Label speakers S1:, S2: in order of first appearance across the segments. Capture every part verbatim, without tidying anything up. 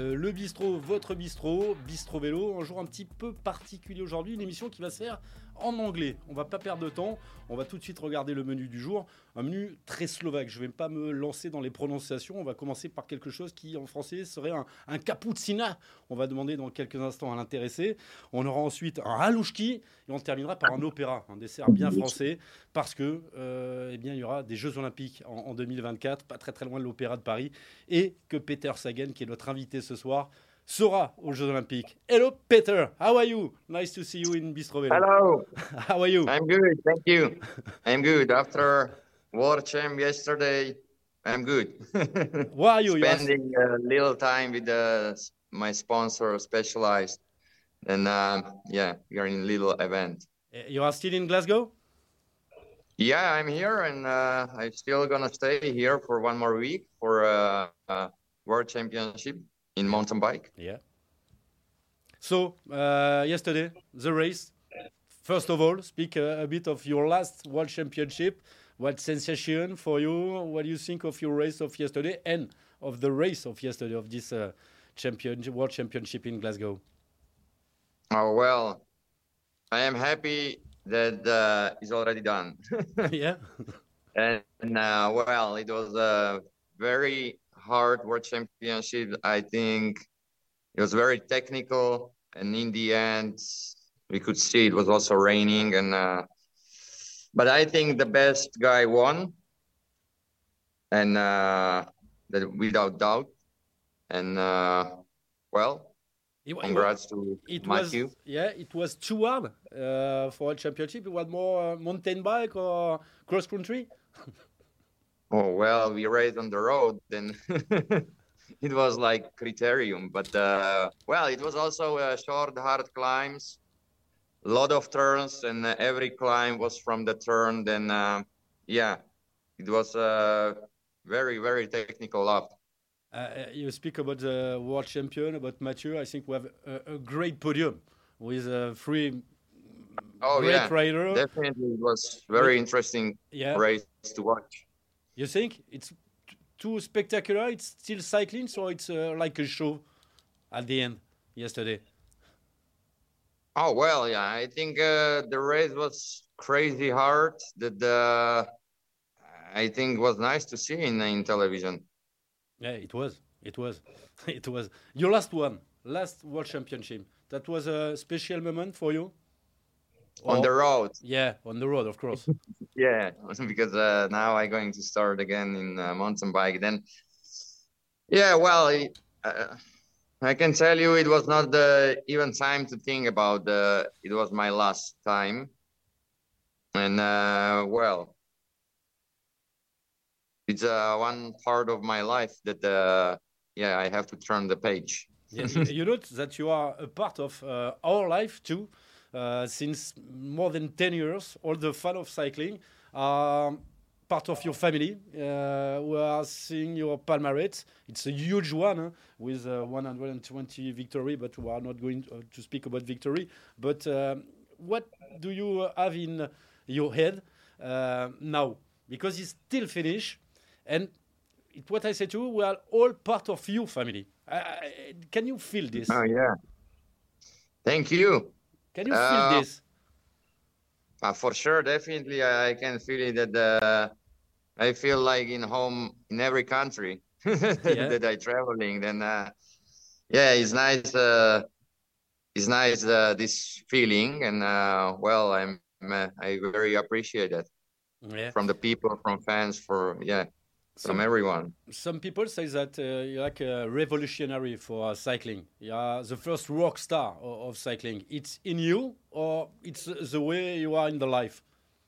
S1: euh, le bistrot, votre bistrot, Bistro Vélo, un jour un petit peu particulier aujourd'hui, une émission qui va se faire en anglais. On va pas perdre de temps, on va tout de suite regarder le menu du jour, un menu très slovaque. Je vais pas me lancer dans les prononciations, on va commencer par quelque chose qui en français serait un, un cappuccina. On va demander dans quelques instants à l'intéressé. On aura ensuite un halouchki et on terminera par un opéra, un dessert bien français, parce que euh, eh bien, il y aura des Jeux Olympiques en, en deux mille vingt-quatre, pas très très loin de l'Opéra de Paris, et que Peter Sagan, qui est notre invité ce soir, sera aux Jeux Olympiques. Hello Peter, how are you? Nice to see you in Bistro Vélo.
S2: Hello.
S1: How are you?
S2: I'm good, thank you. I'm good. After World Champ yesterday, I'm good.
S1: Where are you? You are...
S2: Spending a little time with uh, my sponsor, Specialized. And uh, yeah, we are in a little event.
S1: You are still in Glasgow?
S2: Yeah, I'm here and uh, I'm still going to stay here for one more week for a uh, uh, World Championship in mountain bike.
S1: Yeah. So, uh, yesterday, the race. First of all, speak uh, a bit of your last World Championship. What sensation for you? What do you think of your race of yesterday and of the race of yesterday of this uh, champion World Championship in Glasgow?
S2: Oh, well, I am happy that uh, it's already done.
S1: Yeah.
S2: And uh, well, it was a very hard World Championship. I think it was very technical, and in the end, we could see it was also raining. And uh, but I think the best guy won, and uh, that without doubt. And uh, well,
S1: It,
S2: congrats
S1: it,
S2: to
S1: it
S2: Matthew.
S1: Was, yeah, it was too hard uh, for a championship. It was more uh, mountain bike or cross country.
S2: Oh, well, we raced on the road, then it was like criterium. But, uh, well, it was also uh, short, hard climbs, a lot of turns, and uh, every climb was from the turn. Then, uh, yeah, it was a very, very technical lap.
S1: Uh, you speak about the world champion, about Mathieu. I think we have a, a great podium with uh, three
S2: oh,
S1: great
S2: yeah.
S1: riders.
S2: Definitely, it was very but, interesting
S1: yeah.
S2: race to watch.
S1: You think it's t- too spectacular? It's still cycling, so it's uh, like a show at the end yesterday.
S2: Oh, well, yeah. I think uh, the race was crazy hard. That uh, I think was nice to see in, in television.
S1: Yeah, it was. It was. It was. Your last one, last World Championship. That was a special moment for you?
S2: On or, the road.
S1: Yeah, on the road, of course.
S2: Yeah, because uh, now I'm going to start again in uh, mountain bike. Then, yeah, well, uh, I can tell you it was not the even time to think about uh, it was my last time. And, uh, well, it's uh, one part of my life that, uh, yeah, I have to turn the page.
S1: Yeah, you know that you are a part of uh, our life too, uh, since more than ten years. All the fun of cycling are part of your family. Uh, we are seeing your palmarès. It's a huge one huh, with uh, one hundred twenty victory, but we are not going to, uh, to speak about victory. But um, what do you have in your head uh, now? Because it's still finished. And it, what I say to you, we are all part of your family. Uh, can you feel this?
S2: Oh, yeah. Thank you.
S1: Can you feel uh, this?
S2: Uh, for sure, definitely. I can feel it that uh, I feel like in home in every country yeah. that I traveling. Then, uh, yeah, it's nice. Uh, it's nice uh, this feeling, and uh, well, I'm I very appreciate it
S1: yeah.
S2: from the people, from fans, for yeah. From
S1: some,
S2: everyone.
S1: Some people say that uh, you're like a revolutionary for uh, cycling. You're the first rock star of, of cycling. It's in you, or it's the way you are in the life?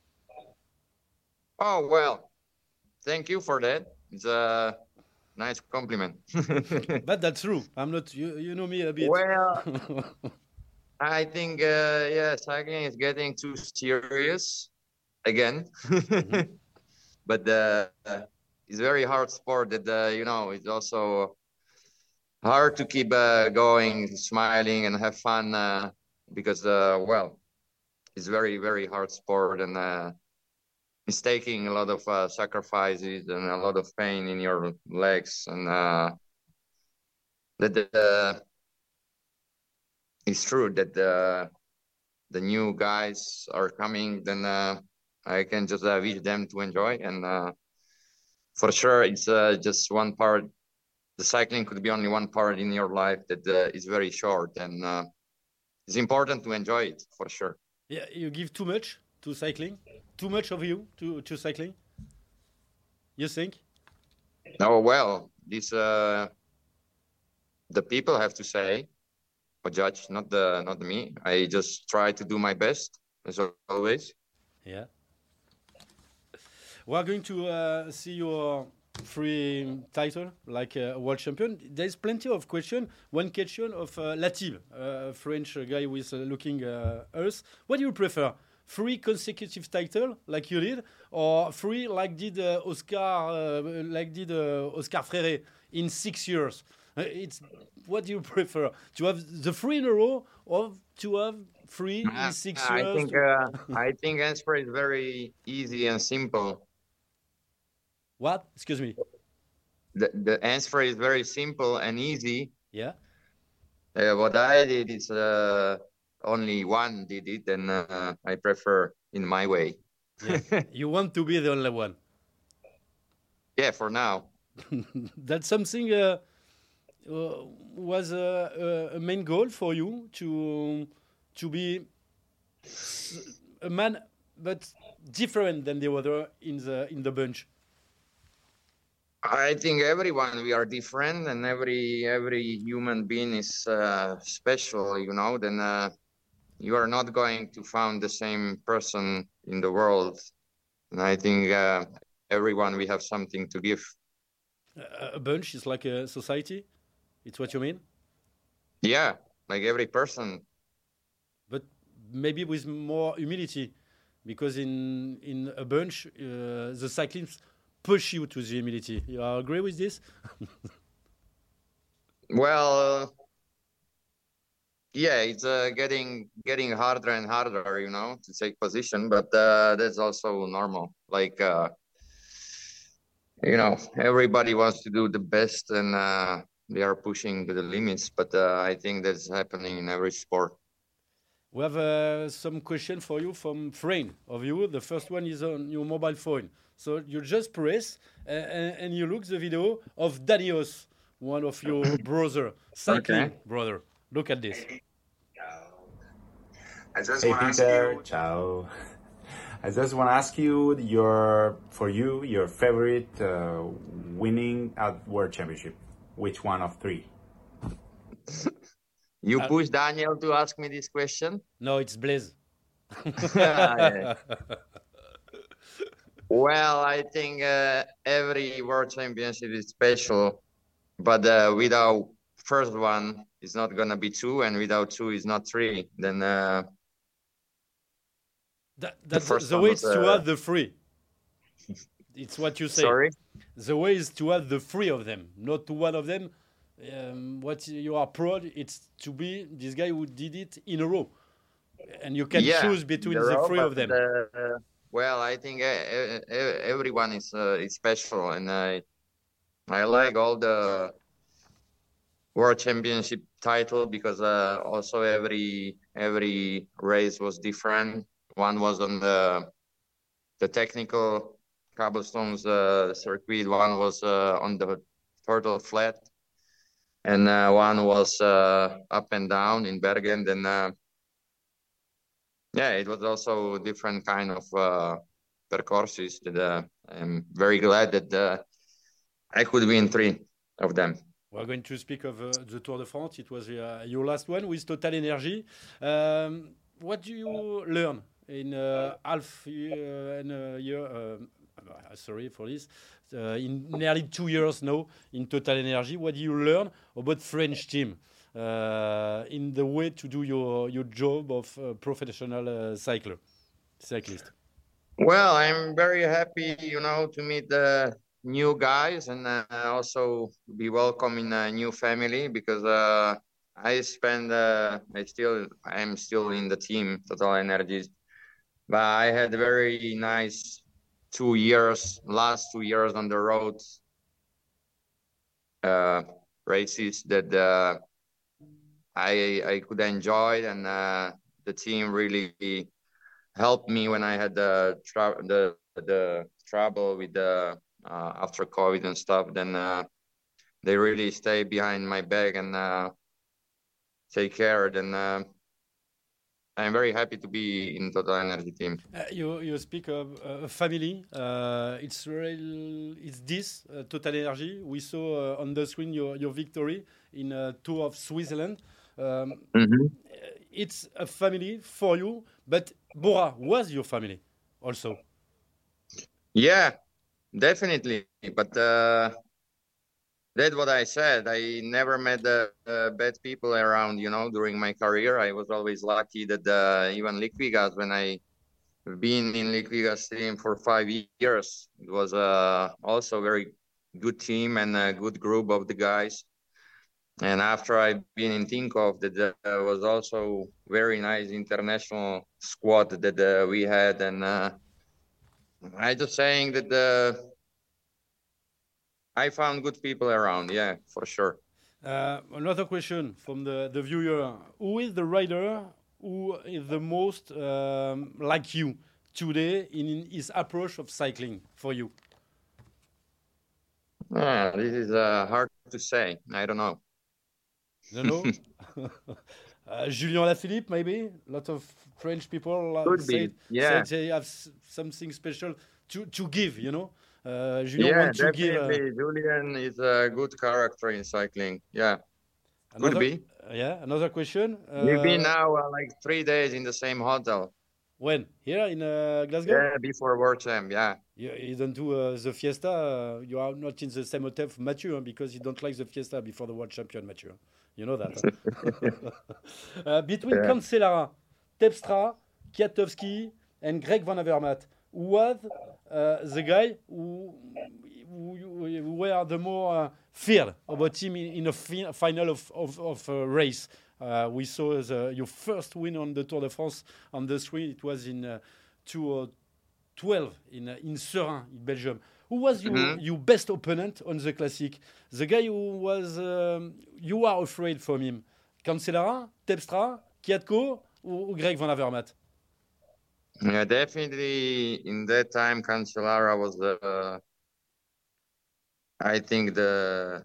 S2: Oh, well, thank you for that. It's a nice compliment.
S1: But that's true. I'm not, you, you know me a bit.
S2: Well, I think, uh, yeah, cycling is getting too serious again. Mm-hmm. But uh, it's a very hard sport that, uh, you know, it's also hard to keep uh, going, smiling and have fun uh, because, uh, well, it's very, very hard sport and uh, it's taking a lot of uh, sacrifices and a lot of pain in your legs. And uh, that uh, it's true that the the new guys are coming, then uh, I can just uh, wish them to enjoy. And uh, for sure, it's uh, just one part. The cycling could be only one part in your life that uh, is very short, and uh, it's important to enjoy it for sure.
S1: Yeah, you give too much to cycling, too much of you to to cycling. You think?
S2: Oh well, this uh, the people have to say or judge, not the not me. I just try to do my best as always.
S1: Yeah. We are going to uh, see your free title, like a uh, world champion. There's plenty of question. One question of uh, Latib, a uh, French guy with uh, looking uh, Earth. What do you prefer? Three consecutive title, like you did, or three like did uh, Oscar, uh, like did uh, Oscar Freire in six years? Uh, it's what do you prefer? To have the three in a row, or to have three uh, in six
S2: I
S1: years?
S2: Think, uh, I think answer is very easy and simple.
S1: What? Excuse me.
S2: The the answer is very simple and easy.
S1: Yeah.
S2: Uh, what I did is uh, only one did it, and uh, I prefer in my way.
S1: Yeah. You want to be the only one.
S2: Yeah, for now.
S1: That's something uh, uh, was a, a main goal for you to to be a man, but different than the other in the in the bunch.
S2: I think everyone we are different, and every every human being is uh, special. You know, then uh, you are not going to find the same person in the world. And I think uh, everyone we have something to give.
S1: Uh, a bunch is like a society. It's what you mean?
S2: Yeah, like every person.
S1: But maybe with more humility, because in in a bunch, uh, the cyclists push you to the humility. You agree with this?
S2: Well, uh, yeah, it's uh, getting getting harder and harder, you know, to take position, but uh, that's also normal. Like, uh, you know, everybody wants to do the best, and uh, they are pushing to the limits, but uh, I think that's happening in every sport.
S1: We have uh, some question for you from Frame of you. The first one is on your mobile phone. So you just press uh, and you look the video of Danios, one of your brother, cycling okay. brother. Look at this.
S3: I just hey Peter, you... ciao. I just want to ask you your, for you, your favorite uh, winning at World Championship. Which one of three?
S2: You uh, push Daniel to ask me this question?
S1: No, it's Blaise.
S2: yeah. Well, I think uh, every World Championship is special, but uh, without first one, it's not gonna be two, and without two, it's not three. Then uh,
S1: that, that's the, the way is uh... to have the three. It's what you say.
S2: Sorry.
S1: The way is to have the three of them, not to one of them. Um, what you are proud, it's to be this guy who did it in a row, and you can yeah, choose between the, the row, three of them.
S2: Uh, well, I think uh, everyone is uh, is special, and I I like all the World Championship title because uh, also every every race was different. One was on the the technical cobblestones uh, circuit. One was uh, on the turtle flat. And uh, one was uh, up and down in Bergen. Then, uh, yeah, it was also different kind of uh, percourses. That uh, I'm very glad that uh, I could win three of them.
S1: We're going to speak of uh, the Tour de France. It was uh, your last one with Total Energy. Um, what do you learn in uh, half year and a year? Uh, sorry for this. Uh, in nearly two years now in Total Energy, what do you learn about French team uh, in the way to do your your job of uh, professional uh, cycler, cyclist?
S2: Well, I'm very happy, you know, to meet the new guys and uh, also be welcome in a new family because uh, I spend, uh, I still, I'm still in the team Total Energies, but I had very nice two years, last two years on the road, uh, races that uh, I I could enjoy, and uh, the team really helped me when I had the tra- the the trouble with the uh, after COVID and stuff. Then uh, they really stay behind my back and uh, take care. Then uh, I'm very happy to be in Total Energy team.
S1: Uh, you you speak of uh, family. Uh, it's real. It's this uh, Total Energy. We saw uh, on the screen your your victory in a tour of Switzerland. Um,
S2: mm-hmm.
S1: It's a family for you, but Bora was your family also.
S2: Yeah, definitely. But uh, that's what I said. I never met the uh, bad people around, you know, during my career. I was always lucky that uh, even Liquigas, when I been in Liquigas team for five years, it was uh, also a very good team and a good group of the guys. And after I've been in Tinkoff, that uh, was also very nice international squad that uh, we had. And uh, I just saying that uh, I found good people around. Yeah, for sure.
S1: Uh, another question from the, the viewer. Who is the rider who is the most um, like you today in his approach of cycling for you?
S2: Ah, this is uh, hard to say. I don't know.
S1: You know? uh, Julien Lafilippe, maybe? A lot of French people
S2: Could
S1: say,
S2: be. Yeah.
S1: say they have s- something special to, to give, you know? Uh, Julien
S2: Yeah,
S1: wants to give.
S2: definitely.
S1: Uh,
S2: Julian is a good character in cycling. Yeah.
S1: another,
S2: Could be.
S1: uh, yeah, another question. Uh,
S2: We've been now uh, like three days in the same hotel.
S1: When? Here in uh, Glasgow?
S2: Yeah, before World Champ, yeah.
S1: You, you don't do uh, the Fiesta. Uh, you are not in the same hotel for Mathieu huh, because you don't like the Fiesta before the World Champion, Mathieu. You know that. Huh? uh, between
S2: Yeah.
S1: Cancellara, Terpstra, Kwiatkowski, and Greg Van Avermaet, who was uh, the guy who, who, who were the more uh, feared about him in, in a fi- final of, of, of a race? Uh, we saw the, your first win on the Tour de France on the screen. It was in uh, two twelve in uh, in Serein in Belgium. Who was your,
S2: Mhm.
S1: your best opponent on the Classic? The guy who was um, you are afraid from him? Cancellara, Terpstra, Kwiatkowski, or Greg Van Avermaet?
S2: Yeah, definitely in that time, Cancellara was the, uh, I think the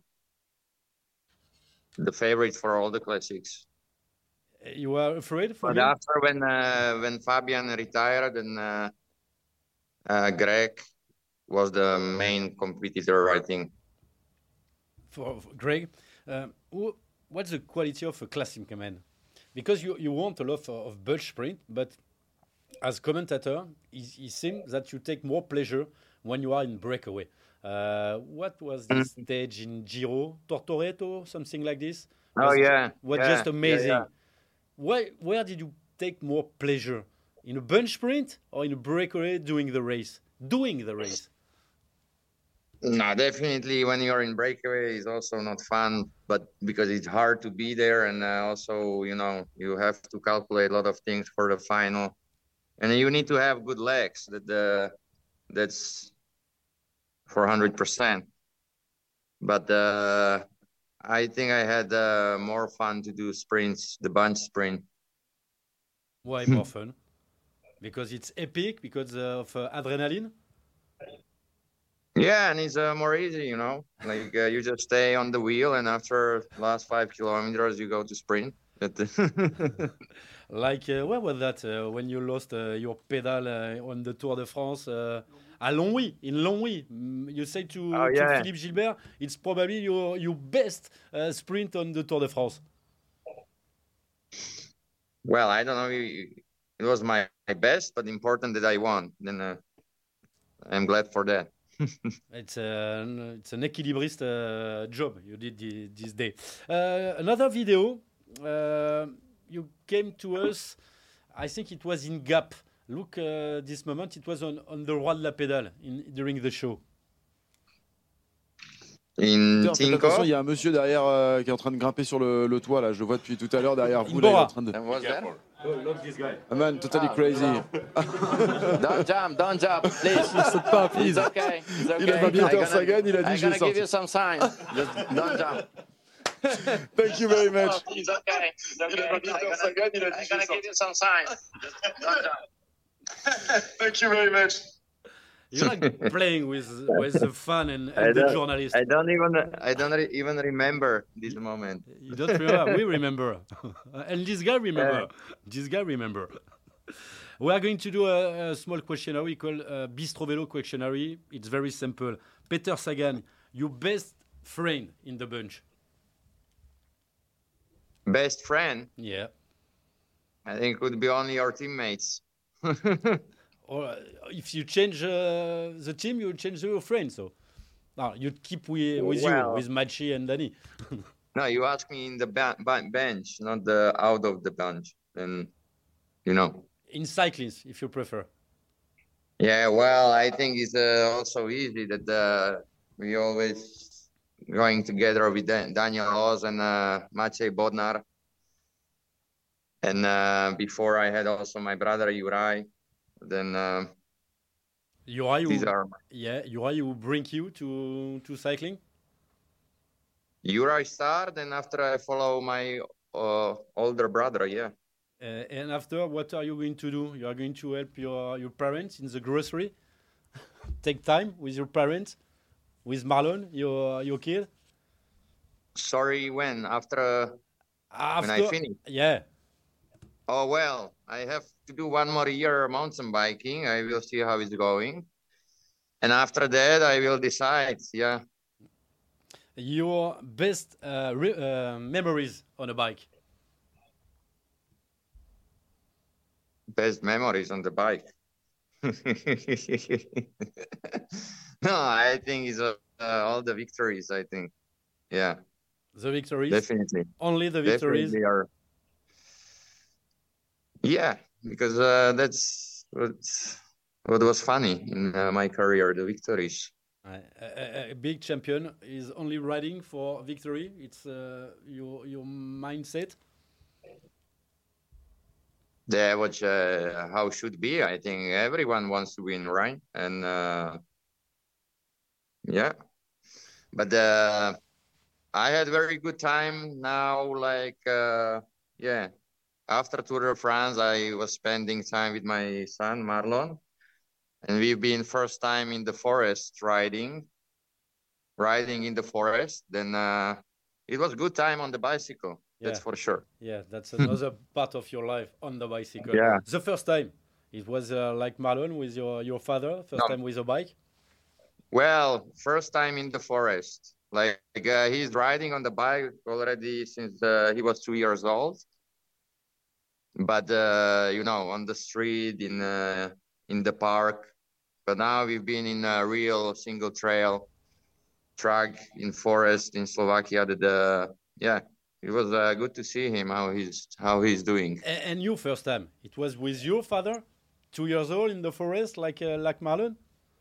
S2: the favorite for all the classics.
S1: You were afraid for
S2: But
S1: him?
S2: after when uh, when Fabian retired, and uh, uh, Greg was the main competitor, I think.
S1: For, for Greg, um, who, what's the quality of a classic man? Because you, you want a lot of, of bulk sprint, but as commentator, it, it seems that you take more pleasure when you are in breakaway. Uh, what was this
S2: Mm.
S1: stage in Giro, Tortoreto, something like this?
S2: Oh
S1: Was,
S2: yeah,
S1: was
S2: yeah,
S1: just
S2: yeah,
S1: amazing.
S2: yeah.
S1: Why, where did you take more pleasure? In a bunch sprint or in a breakaway doing the race? Doing the race.
S2: No, definitely when you're in breakaway is also not fun, but because it's hard to be there, and uh, also, you know, you have to calculate a lot of things for the final, and you need to have good legs. That uh, that's for one hundred percent. But uh, I think I had uh, more fun to do sprints, the bunch sprint.
S1: Why more fun? Because it's epic, because of uh, adrenaline?
S2: Yeah, and it's uh, more easy, you know. Like uh, you just stay on the wheel, and after last five kilometers, you go to sprint.
S1: Like, uh, where was that uh, when you lost uh, your pedal uh, on the Tour de France? Uh, à Longwy, in Longwy. Mm, You say to,
S2: Oh,
S1: to
S2: yeah.
S1: Philippe Gilbert, it's probably your, your best uh, sprint on the Tour de France.
S2: Well, I don't know. It was my, my best, but important that I won. Then uh, I'm glad for that.
S1: It's, uh, it's an equilibrist uh, job you did the, this day. Uh, another video, uh, you came to us, I think it was in Gap. Look, uh, this moment, it was on, on the Roi de la Pédale in, during the show.
S2: In
S4: Faites attention,
S2: Tinkoff,
S4: il y a un monsieur derrière euh, qui est en train de grimper sur le, le toit là. Je le vois depuis tout à l'heure derrière vous. Là, il est
S1: Bora.
S4: en train de.
S2: and was that?
S4: A man, totally crazy.
S5: Don't jump, don't jump, please.
S4: Saute pas, please.
S5: It's okay, it's okay.
S4: Il a pas bien
S5: I'm
S4: Peter
S5: gonna-
S4: Sagan, il a dit
S5: I'm
S4: je vais
S5: gonna give
S4: sortir.
S5: you some signs. Just don't jump.
S4: Thank you very much.
S5: He's okay. He's okay. I'm gonna, I'm gonna give you some signs. Don't jump.
S4: Thank you very much.
S1: You like playing with with the fun and,
S2: I
S1: and the
S2: don't-
S1: journalists.
S2: I don't even I don't re- even remember this moment.
S1: You don't remember? We remember. And this guy remember. This guy remember. We are going to do a, a small questionnaire we call uh, Bistro Velo questionnaire. It's very simple. Peter Sagan, your best friend in the bunch?
S2: Best friend,
S1: Yeah.
S2: I think, would be only our teammates.
S1: Or uh, if you change uh, the team, you change your friend. So no, you keep with, with
S2: Well-
S1: you, with Machi and Danny.
S2: No, you ask me in the ba- ba- bench, not the out of the bench. And you know,
S1: In cycling, if you prefer.
S2: yeah. Well, I think it's uh, also easy that uh, we always going together with Dan- Daniel Oz and uh, Maciej Bodnar. And uh, before I had also my brother Juraj. Then uh,
S1: Uri,
S2: these
S1: who,
S2: are
S1: yeah, Uri who bring you to to cycling.
S2: Juraj start, and after I follow my uh, older brother. Yeah.
S1: Uh, and after, what are you going to do? You are going to help your your parents in the grocery. Take time with your parents, with Marlon, your your kid.
S2: Sorry, when after
S1: After,
S2: when I finish.
S1: yeah.
S2: Oh, well, I have to do one more year mountain biking. I will see how it's going. And after that, I will decide. Yeah.
S1: Your best uh, re- uh, memories on a bike.
S2: Best memories on the bike. No, I think it's uh, uh, all the victories, I think. Yeah,
S1: The victories.
S2: definitely.
S1: Only the victories.
S2: Definitely are. Yeah, because uh, that's what's, what was funny in uh, my career, the victories.
S1: Uh, a, a- a big champion is only riding for victory. It's uh, your your mindset.
S2: That was uh, how it should be. I think everyone wants to win, right? And uh, yeah, but uh, I had very good time now. Like uh, yeah, after Tour de France, I was spending time with my son Marlon, and we've been first time in the forest riding, riding in the forest. Then uh, it was good time on the bicycle. That's
S1: Yeah.
S2: for sure.
S1: Yeah, that's another part of your life on the bicycle.
S2: Yeah.
S1: The first time, it was uh, like Marlon with your, your father, first
S2: No.
S1: time with a bike.
S2: Well, first time in the forest. Like uh, he's riding on the bike already since uh, he was two years old. But uh, you know, on the street, in uh, in the park. But now we've been in a real single trail track in forest in Slovakia. That uh, yeah, it was uh, good to see him how he's how he's doing.
S1: A- and you first time, it was with your father, two years old in the forest, like uh, like Marlon.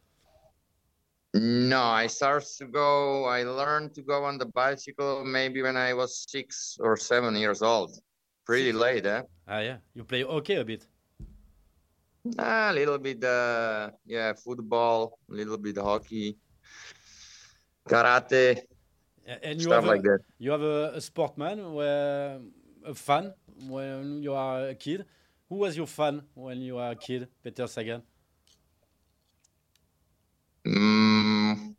S2: No, I started to go. I learned to go on the bicycle maybe when I was six or seven years old. Pretty late, eh?
S1: Ah yeah, you play hockey a bit.
S2: A little bit, uh, yeah, football, a little bit hockey, karate,
S1: A- And you
S2: stuff
S1: have
S2: like
S1: a,
S2: that.
S1: you have a, a sportman, where, a fan when you are a kid. Who was your fan when you were a kid, Peter Sagan?
S2: Mm,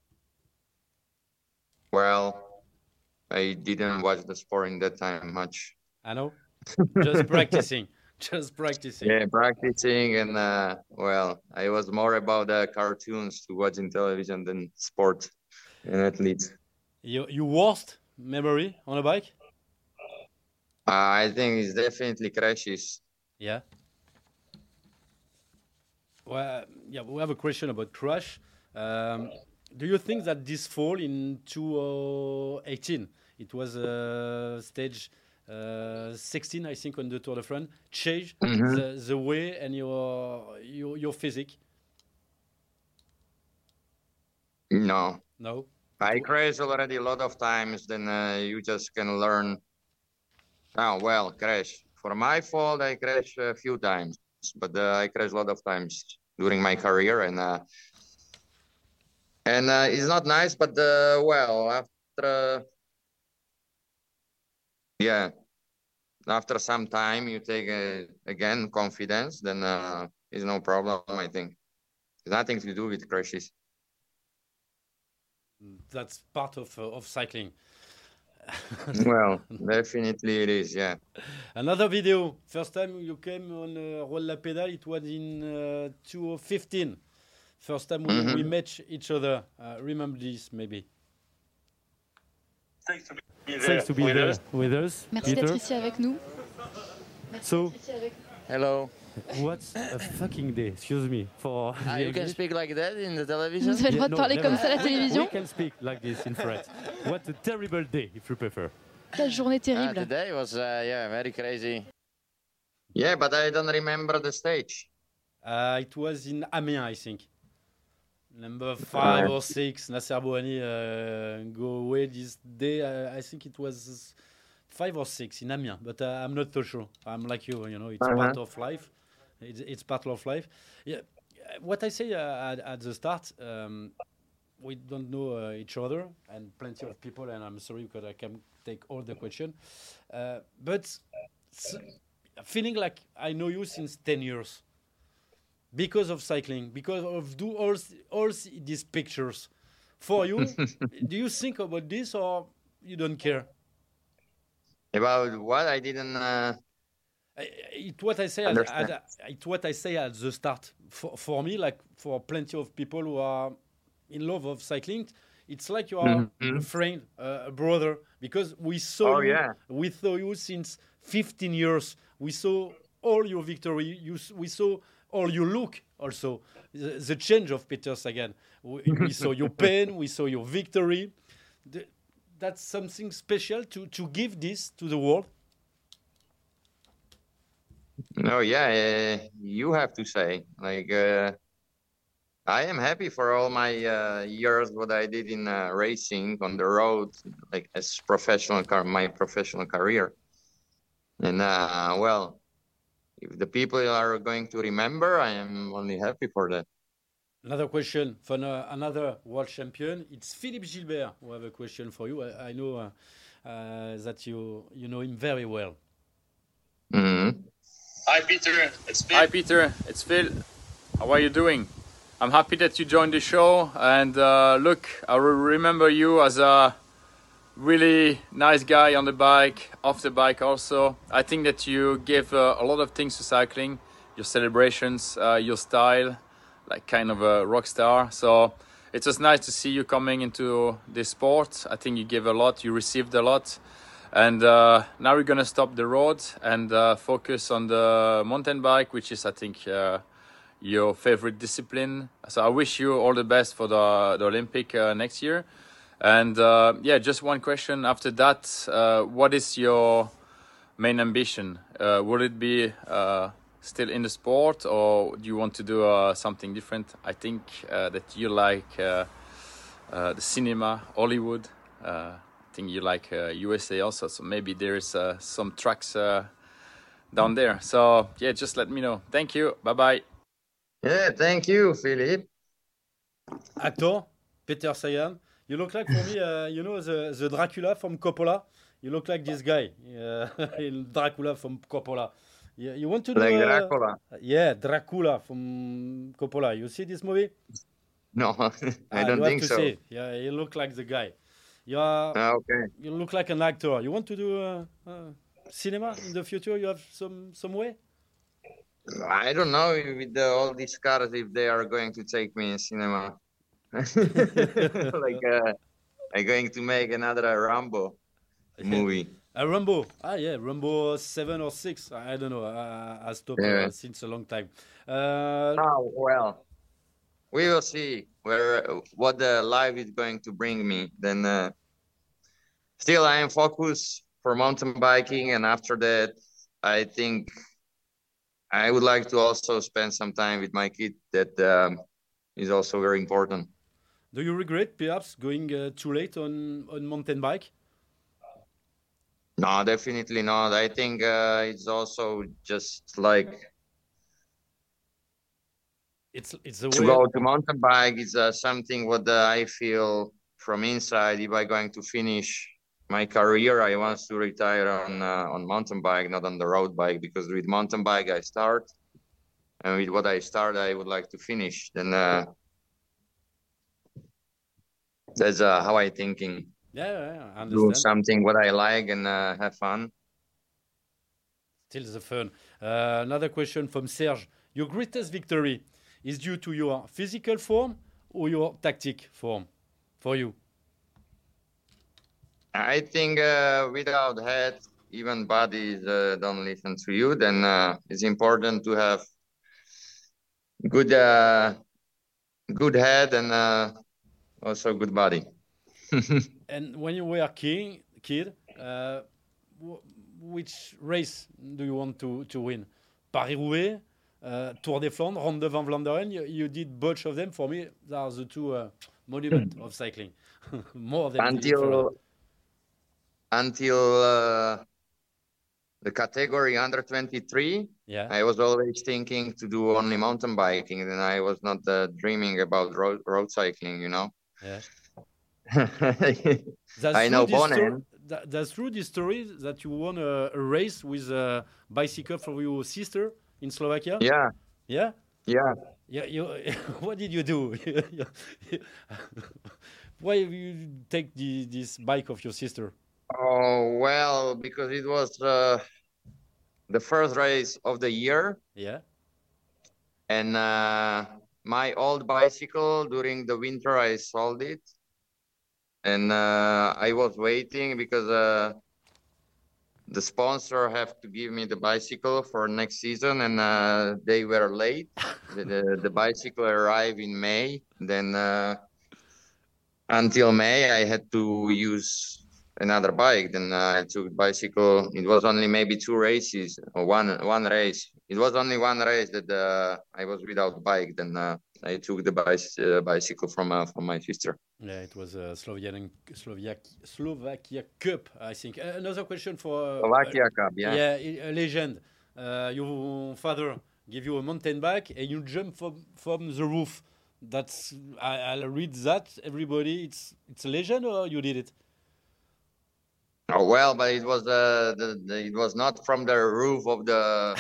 S2: well, I didn't watch the sport in that time much.
S1: I know. Just practicing. Just practicing.
S2: Yeah, practicing and uh, well, I was more about the cartoons to watch in television than sport and athletes.
S1: Your, your worst memory on a bike?
S2: Uh, I think it's definitely crashes.
S1: Yeah. Well, yeah, we have a question about crash. Um, do you think that this fall in twenty eighteen, it was uh, stage uh, sixteen, I think, on the Tour de France, changed
S2: Mhm.
S1: the, the way and your your your physique?
S2: No,
S1: No.
S2: I crashed already a lot of times. Then uh, you just can learn. Oh well, crash. For my fault, I crashed a few times, but uh, I crashed a lot of times during my career, and uh, and uh, it's not nice. But uh, well, after yeah, after some time you take uh, again confidence, then uh, it's no problem. I think it's nothing to do with crashes.
S1: That's part of uh, of cycling.
S2: Well, definitely it is. Yeah.
S1: Another video. First time you came on uh, Roll La Pédale, it was in uh, twenty fifteen. First time we,
S2: Mhm.
S1: we met each other. Uh, remember this, maybe.
S5: Thanks to be
S1: Thanks
S5: there
S1: to be
S5: with
S1: there
S5: us.
S1: with us.
S6: Merci
S1: Peter.
S6: d'être ici avec nous.
S1: So,
S7: Hello.
S1: what's a fucking day? Excuse me for.
S7: Ah,
S1: the
S7: you can
S1: English.
S7: speak like that in the television?
S6: Vous avez le droit de
S1: no,
S6: parler
S1: never.
S6: comme ça à la télévision.
S1: We can speak like this in French. What a terrible day, if you prefer.
S6: Quelle journée
S7: Ah,
S6: terrible.
S7: today was uh, yeah very crazy.
S2: Yeah, but I don't remember the stage.
S1: Uh, it was in Amiens, I think. Number five or six. Nasser Bouhanni uh, go away this day. Uh, I think it was five or six in Amiens, but uh, I'm not so sure. I'm like you, you know, it's
S2: Uh-huh.
S1: part of life. It's, it's part of life. Yeah. uh, What I say uh, at, at the start, um, we don't know uh, each other, and plenty of people, and I'm sorry because I can take all the question. Uh, but s- feeling like I know you since ten years because of cycling, because of do all s- all s- these pictures. For you, do you think about this or you don't care?
S2: About what? I didn't. Uh,
S1: I- It's what I say. At,
S2: Understand.
S1: at, it's what I say at the start. For, for me, like for plenty of people who are in love of cycling, it's like you are
S2: Mhm.
S1: a friend, uh, a brother, because we saw
S2: Oh,
S1: you.
S2: yeah.
S1: We saw you since fifteen years. We saw all your victory. You, s- we saw all your look also. The, the change of Peter Sagan. We, we saw your pain. We saw your victory. The, that's something special to, to give this to the world.
S2: no, yeah, uh, you have to say. Like, uh, I am happy for all my uh, years what I did in uh, racing on the road, like as professional car, my professional career. And uh, well, if the people are going to remember, I am only happy for that.
S1: Another question from uh, another world champion. It's Philippe Gilbert who have a question for you. I, I know uh, uh, that you you know him very well.
S2: Mhm.
S5: Hi, Peter. It's Phil.
S8: Hi Peter, it's Phil. How are you doing? I'm happy that you joined the show. And uh, look, I re- remember you as a really nice guy on the bike, off the bike also. I think that you gave uh, a lot of things to cycling, your celebrations, uh, your style, like kind of a rock star. So it's just nice to see you coming into this sport. I think you gave a lot, you received a lot. And uh, now we're gonna stop the road and uh, focus on the mountain bike, which is, I think, uh, your favorite discipline. So I wish you all the best for the, the Olympic uh, next year. And uh, yeah, just one question after that. Uh, what is your main ambition? Uh, would it be uh, still in the sport, or do you want to do uh, something different? I think uh, that you like uh, uh, the cinema, Hollywood. Uh, I think you like uh, U S A also, so maybe there's uh, some tracks uh, down there. So yeah, just let me know. Thank you. Bye bye.
S2: Yeah, thank you, Philip.
S1: Actor Peter Sagan. You look like for me, uh, you know the the Dracula from Coppola. You look like this guy, uh, Dracula from Coppola. You, you want to do
S2: Like
S1: uh,
S2: Dracula.
S1: Yeah, Dracula from Coppola. You see this movie?
S2: No, I
S1: Ah,
S2: don't
S1: you have
S2: think
S1: to
S2: so.
S1: see. Yeah, you look like the guy. You are.
S2: Ah, okay.
S1: You look like an actor. You want to do uh, uh, cinema in the future? You have some some way.
S2: I don't know with the, all these cars if they are going to take me in cinema. Like, uh, I'm going to make another Rambo movie.
S1: Uh, Rambo. Ah, yeah, Rambo seven or six. I don't know. I, I stopped
S2: Yeah.
S1: uh, since a long time. Uh,
S2: Oh, well, we will see where what the life is going to bring me. Then, uh, still, I am focused for mountain biking, and after that, I think I would like to also spend some time with my kid. That um, is also very important.
S1: do you regret perhaps going uh, too late on on mountain bike?
S2: No, definitely not. I think uh, it's also just like
S1: It's it's a
S2: to
S1: way.
S2: go to mountain bike is uh, something what uh, I feel from inside. If I'm going to finish my career, I want to retire on uh, on mountain bike, not on the road bike, because with mountain bike I start, and with what I start, I would like to finish. Then uh, that's uh, how I thinking.
S1: Yeah, yeah, I
S2: Do
S1: understand.
S2: something what I like and uh, have fun.
S1: Still the fun. Uh, another question from Serge. Your greatest victory is due to your physical form or your tactic form for you?
S2: I think uh, without head, even bodies uh, don't listen to you. Then uh, it's important to have good, uh, good head and uh, also good body.
S1: And when you were a king, kid, uh, w- which race do you want to, to win? Paris-Roubaix, uh, Tour des Flandres, Ronde de Van Vlaanderen. You, you did bunch of them. For me, they are the two uh, monuments of cycling. More than
S2: until until uh, the category under twenty-three,
S1: yeah.
S2: I was always thinking to do only mountain biking, and I was not uh, dreaming about road road cycling. You know.
S1: Yeah.
S2: That's I know Bonen.
S1: That, that's true. This story that you won a, a race with a bicycle for your sister in Slovakia.
S2: Yeah.
S1: Yeah.
S2: Yeah.
S1: Yeah. You. What did you do? Why you take the, this bike of your sister?
S2: Oh well, because it was uh, the first race of the year.
S1: Yeah.
S2: And uh, my old bicycle during the winter, I sold it. And uh, I was waiting because uh, the sponsor have to give me the bicycle for next season, and uh, they were late. the, the, the bicycle arrived in May. Then uh, until May, I had to use another bike. Then uh, I took bicycle. It was only maybe two races or one one race. It was only one race that uh, I was without bike. Then uh, I took the bicy- uh, bicycle from uh, from my sister.
S1: Yeah, it was a Slovakian Slovakia Slovakia Cup, I think. Uh, another question for uh,
S2: Slovakia Cup, yeah.
S1: Yeah, a legend. Uh, your father gave you a mountain bike and you jump from from the roof. That's I, I read that everybody. It's it's a legend or you did it?
S2: Oh well, but it was uh, the, the it was not from the roof of the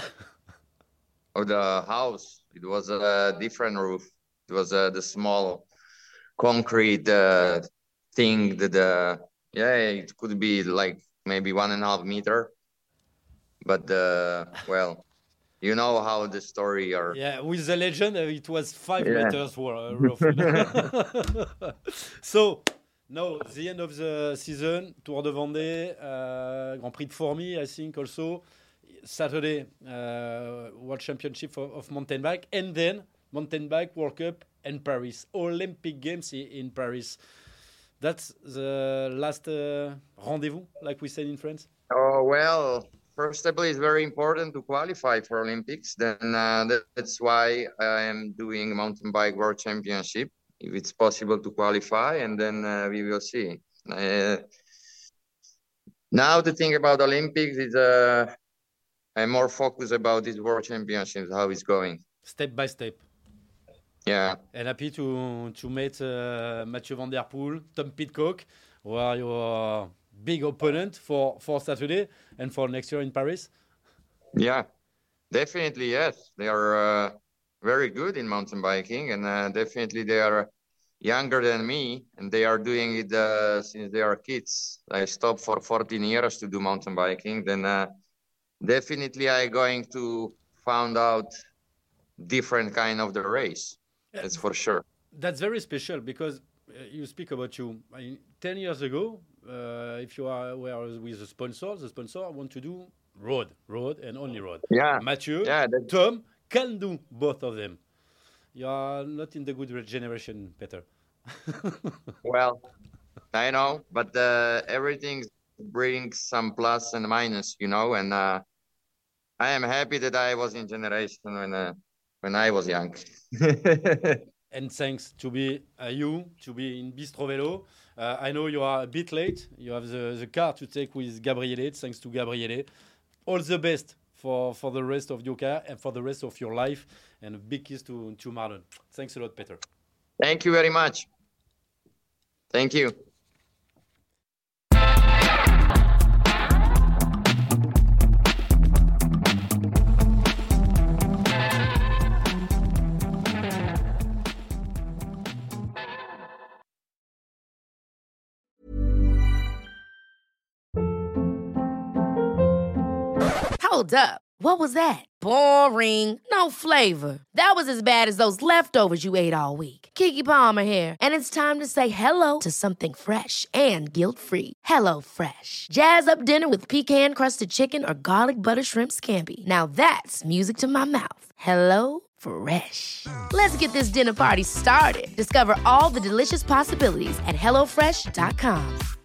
S2: of the house. It was a different roof. It was uh, the small concrete uh, thing that uh, yeah, it could be like maybe one and a half meter. But uh, well, you know how the story are.
S1: Yeah, with the legend, uh, it was five
S2: Yeah.
S1: meters for uh, roof. you know. So. No, the end of the season, Tour de Vendée, uh, Grand Prix de Fourmi, I think also. Saturday, uh, World Championship of, of mountain bike. And then mountain bike World Cup and Paris. Olympic Games i- in Paris. That's the last uh, rendezvous, like we said in France?
S2: Oh well, first of all, it's very important to qualify for Olympics. Then uh, that- that's why I am doing mountain bike World Championship. If it's possible to qualify, and then uh, we will see. Uh, now the thing about Olympics is uh, I'm more focused about this World Championships, how it's going.
S1: Step by step.
S2: Yeah.
S1: And happy to to meet uh, Mathieu Van Der Poel, Tom Pidcock, who are your big opponent for, for Saturday and for next year in Paris.
S2: Yeah, definitely, yes. They are uh, very good in mountain biking, and uh, definitely they are younger than me, and they are doing it uh, since they are kids. I stopped for fourteen years to do mountain biking. Then uh, definitely I going to find out different kind of the race. That's for sure.
S1: That's very special because uh, you speak about you. I mean, ten years ago, uh, if you are were with a sponsor, the sponsor want to do road, road and only road.
S2: Yeah.
S1: Mathieu,
S2: Yeah, that-
S1: Tom can do both of them. You are not in the good generation, Peter.
S2: Well, I know, but uh, everything brings some plus and minus, you know, and uh, I am happy that I was in generation when uh, when I was young.
S1: And thanks to be uh, you, to be in Bistro Velo. Uh, I know you are a bit late. You have the, the car to take with Gabriele. Thanks to Gabriele. All the best for, for the rest of your car and for the rest of your life. And a big kiss to, to Marlon. Thanks a lot, Peter.
S2: Thank you very much. Thank you.
S6: Hold up. What was that? Boring. No flavor. That was as bad as those leftovers you ate all week. Keke Palmer here, and it's time to say hello to something fresh and guilt-free. Hello Fresh. Jazz up dinner with pecan-crusted chicken or garlic butter shrimp scampi. Now that's music to my mouth. Hello Fresh. Let's get this dinner party started. Discover all the delicious possibilities at hello fresh dot com.